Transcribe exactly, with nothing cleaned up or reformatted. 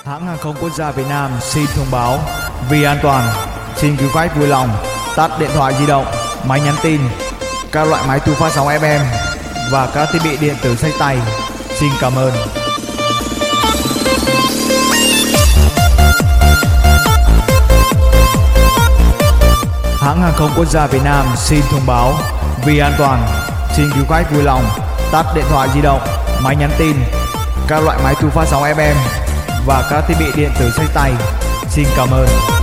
Hãng hàng không quốc gia Việt Nam xin thông báo, vì an toàn, xin quý khách vui lòng tắt điện thoại di động, máy nhắn tin, các loại máy thu phát sóng ép em và các thiết bị điện tử xách tay. Xin cảm ơn. Hãng hàng không quốc gia Việt Nam xin thông báo, vì an toàn, xin quý khách vui lòng tắt điện thoại di động, máy nhắn tin, các loại máy thu phát sóng ép em và các thiết bị điện tử xách tay. Xin cảm ơn.